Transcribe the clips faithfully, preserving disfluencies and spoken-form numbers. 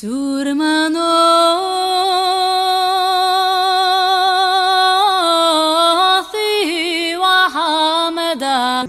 Surmanothi wa hamada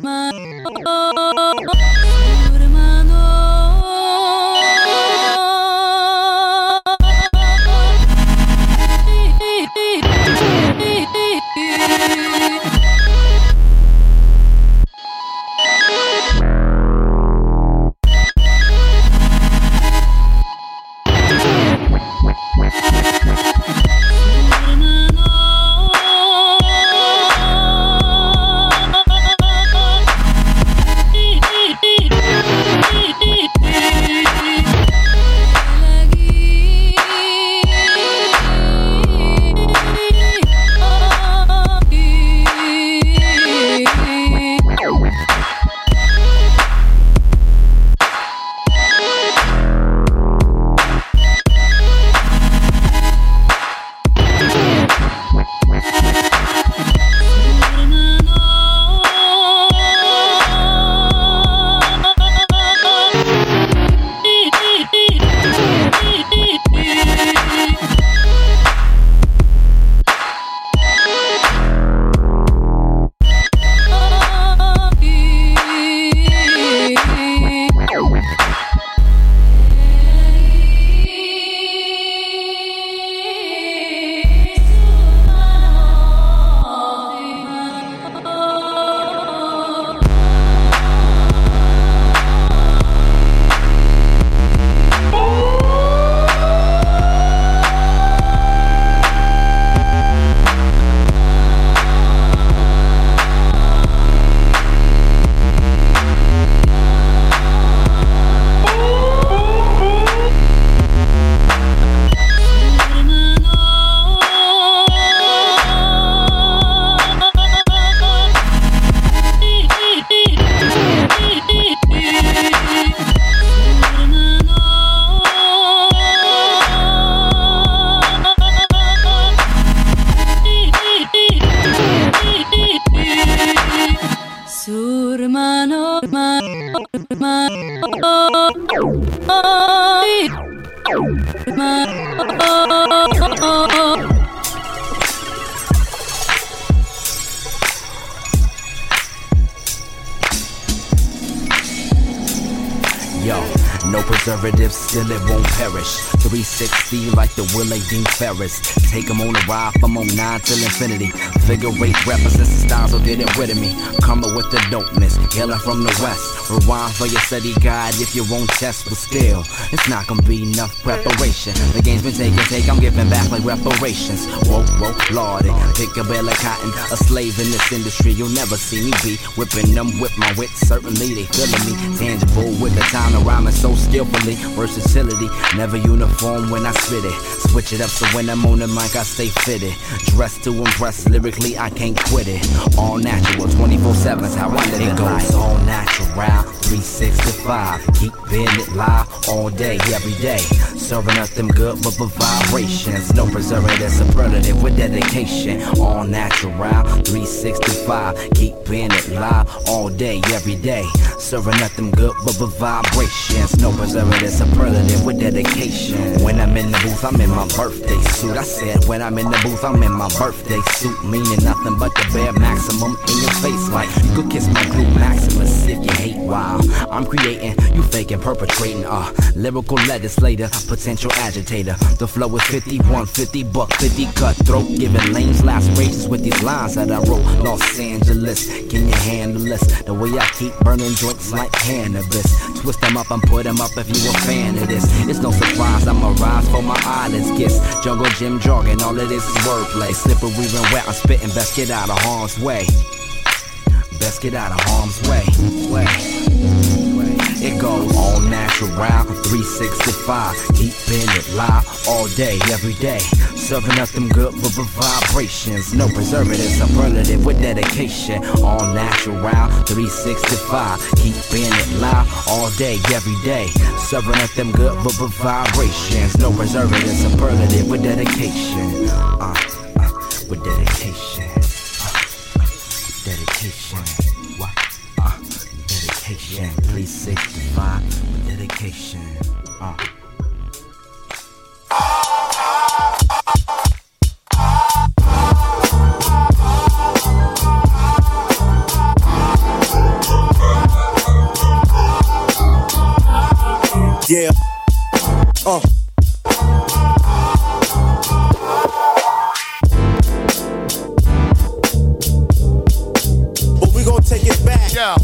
Yo, no preservatives, still it won't perish. three sixty like the Willie Dean Ferris. Take 'em on a ride from oh nine till infinity. Figure eight represents the styles will get it rid of me. Coming with the dopeness, hailing from the west. Rewind for your study guide if you won't test, but still, it's not gonna be enough preparation. The game's been taken, take, I'm giving back like reparations. Whoa, whoa, lordy, pick a bale of cotton, a slave in this industry. You'll never see me be whipping them with my wit. Certainly they feeling me, tangible with the time to rhyming so skillfully. Versatility, never uniform when I spit it. Switch it up so when I'm on the mic I stay fitted. Dressed to impress, lyrically I can't quit it. All natural, twenty-four seven's how I live it. It goes all natural, three sixty-five. Keeping it live all day, every day. Serving up them good but the vibrations. No preservative, superlative with dedication. All natural, three sixty-five. Keeping it live all day, every day. Serving up them good but the vibrations. No preservative, superlative with dedication. When I'm in the booth, I'm in my birthday suit. I said when I'm in the booth, I'm in my birthday suit. Meaning nothing but the bare maximum in your face. Like you could kiss my glue maximus if you hate while I'm creating, you faking, perpetrating. Uh, lyrical legislator, potential agitator. The flow is fifty-one fifty, buck fifty cutthroat. Giving lanes lacerations with these lines that I wrote. Los Angeles, can you handle this? The way I keep burning joints like cannabis. Twist them up and put them up if you a fan of this. It's no surprise I'm a rise for my eyelids. Kiss, jungle gym jargon, all of this is wordplay. Slippery and wet, I'm spitting, best get out of harm's way. Best get out of harm's way. way. It goes all natural, three sixty-five. Keeping it live all day, every day. Serving up them good but vibrations. No preservatives, superlative with dedication. All natural, three sixty-five. Keeping it live all day, every day. Serving up them good but vibrations. No preservatives, superlative with dedication. Uh, uh, with dedication. Uh, dedication. What? Uh, dedication. three sixty-five with dedication. Uh. Yeah. Uh. But we gon' take it back. Yeah.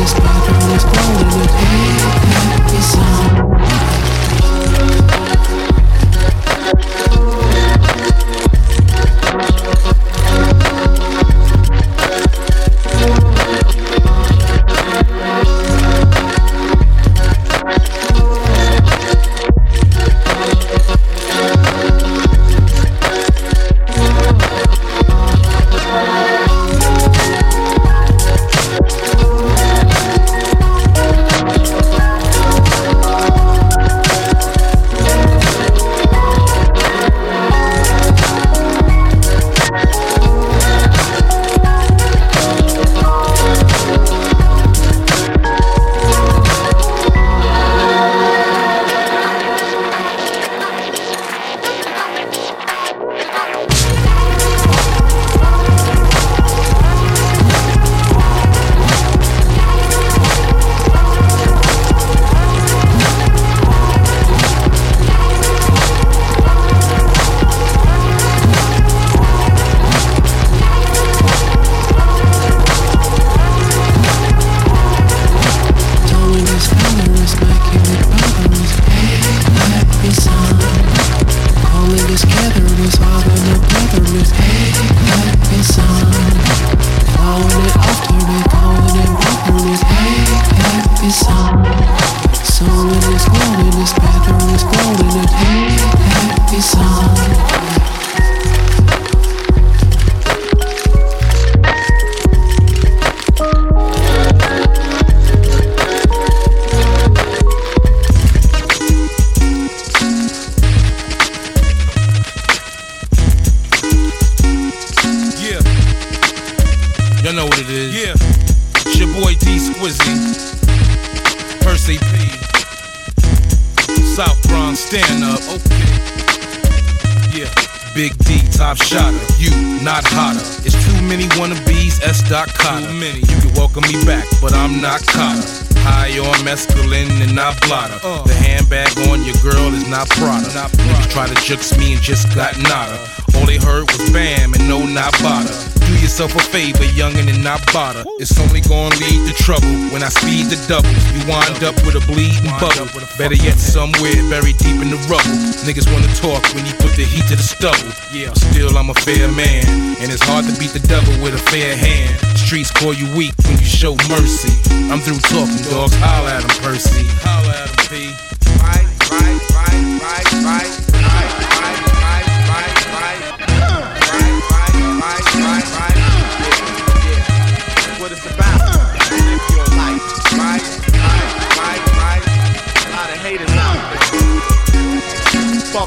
this bathroom is golden and hey, happy song. Uh. The handbag on your girl is not Prada. Not Prada. Niggas try to jukes me and just got nada. All they heard was bam and no not bada. Do yourself a favor, youngin' and not bada. It's only gonna lead to trouble when I speed the double. You wind up with a bleeding bubble. Better yet, somewhere buried deep in the rubble. Niggas wanna talk when you put the heat to the stubble. Yeah, still I'm a fair man, and it's hard to beat the devil with a fair hand. Streets call you weak when you show mercy. I'm through talking, dogs. Holla at him, Percy. Holla at him, P. Right, right, right, right, right, right, right, right, right, right, right, right, right, right, right. Yeah, yeah. That's what it's about. Live your life. Right, right, right, right. A lot of haters out there. Fuck.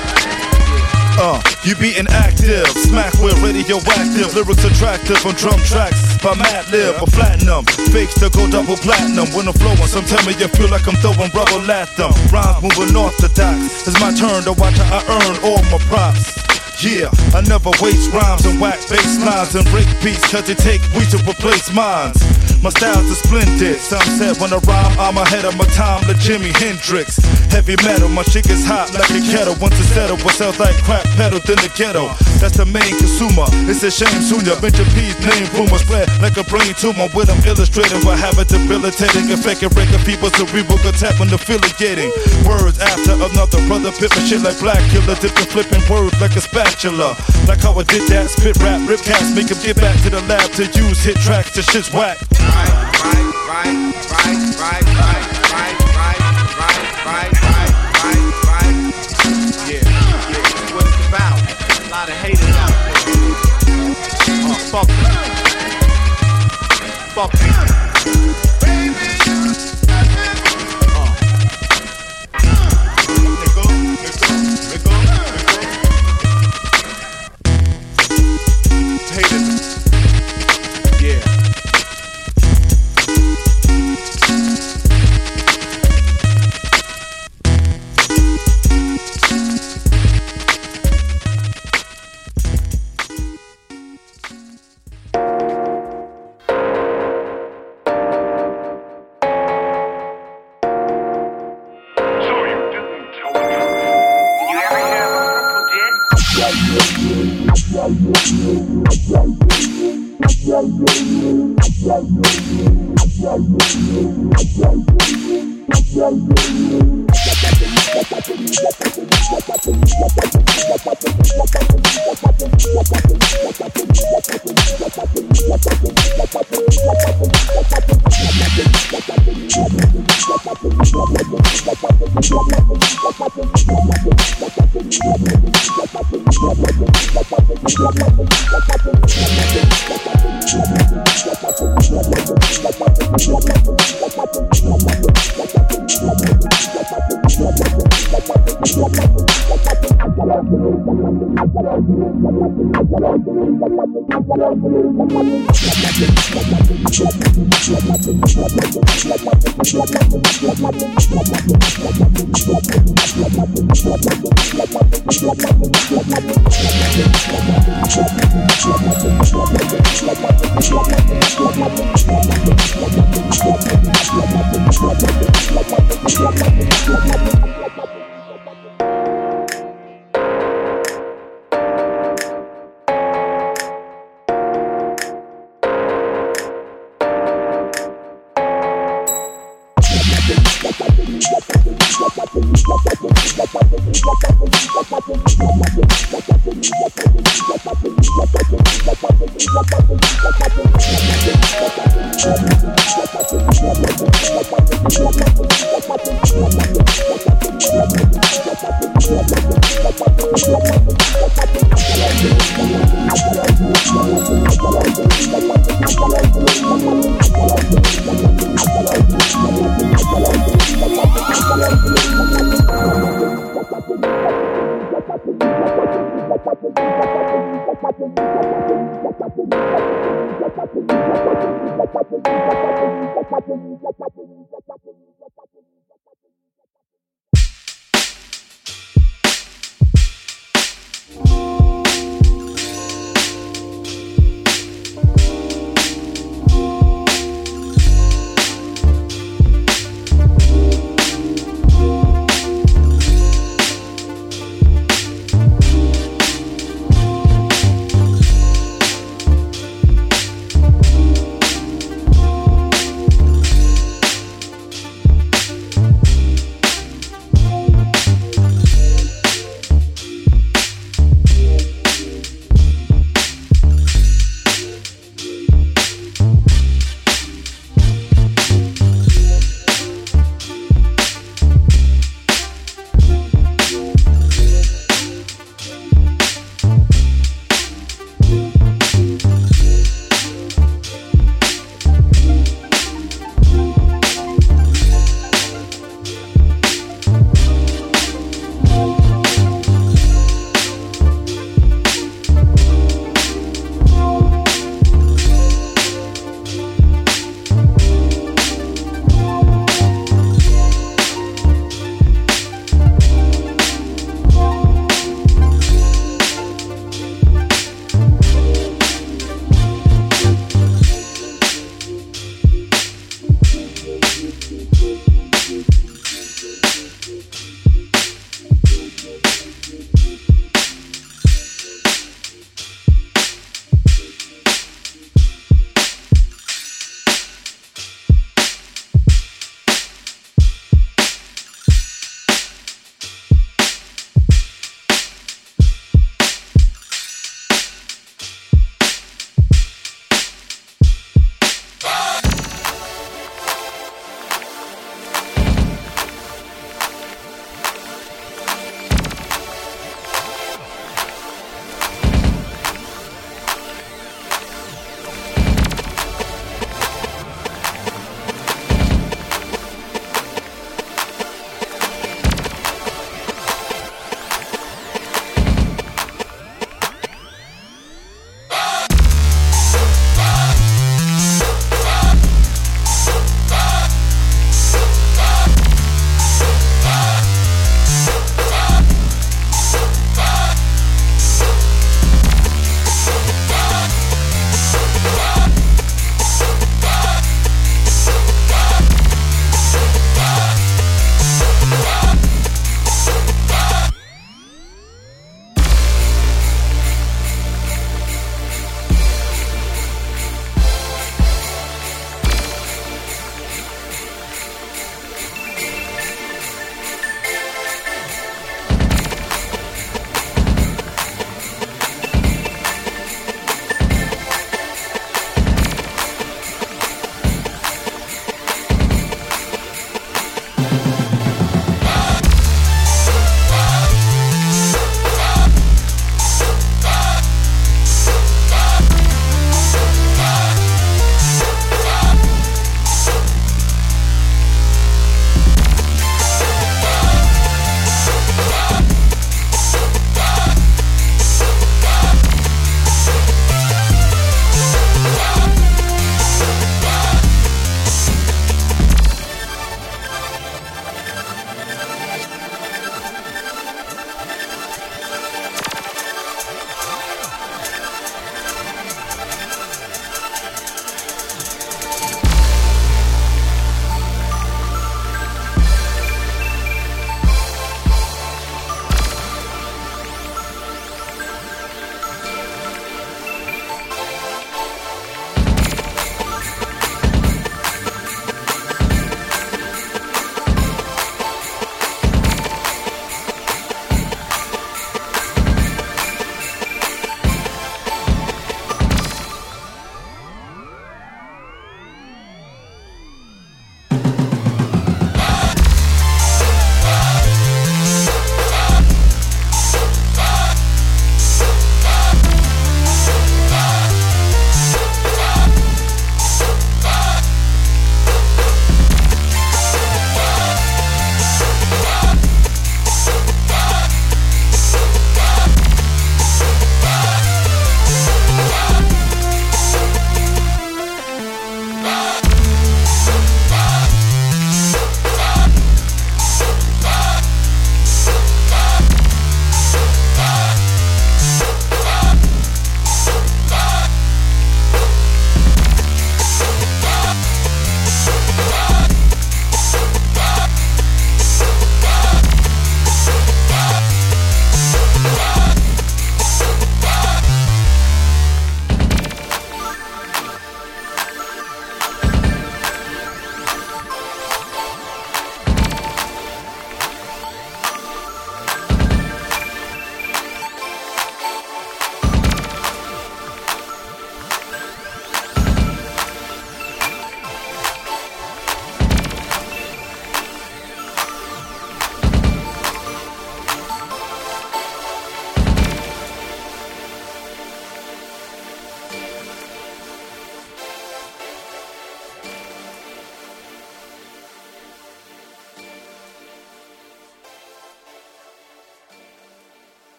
Uh, you be inactive, smack with radioactive, lyrics attractive on drum tracks by Madlib or Platinum. Fakes to go double platinum when I'm flowing. Some tell me you feel like I'm throwing rubber at them. Rhymes moving orthodox. It's my turn to watch how I earn all my props. Yeah, I never waste rhymes and whack bass lines and break beats cause they take weeds to replace minds. My styles are splendid. Some said when I rhyme, I'm ahead of my time like Jimi Hendrix. Heavy metal, my shit is hot like a kettle. Once it's settled, what sounds like crap pedal in the ghetto. That's the main consumer. It's a shame sooner. Benja P's name rumor spread like a brain tumor. With them illustrating what habit debilitating. Affecting breaking people's cerebral attack when the feeling getting. Words after another brother pit my shit like black killer. Dipping flipping words like a spatula. Like how I did that, spit rap, rip cats, make them get back to the lab to use hit tracks. The shit's whack. Right, right, right, right, right, right, right, right, right, right, right, right, right. Yeah, yeah, that's what it's about. A lot of haters out there. Oh, fuck it. Fuck it. Baby. Oh. Let go, let go, let go, let go. Haters. Yeah. Yeah. Thank you.